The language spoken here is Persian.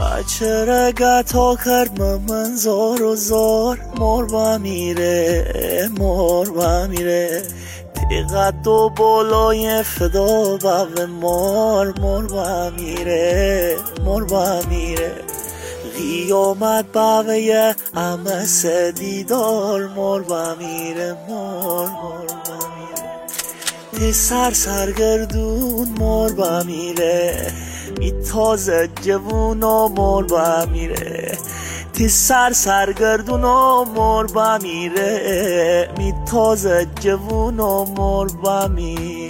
بچه رگتا کرد من زار و زار مر با میره مر با میره تیقت و بالای فدا به مر با میره مر با میره قیامت باویه همه سدیدار مر با میره مر با میره تی سرگردون مر با میره می تازه جوون و مر با میره تی سرگردون و مر با میره می تازه جوون و مر با میره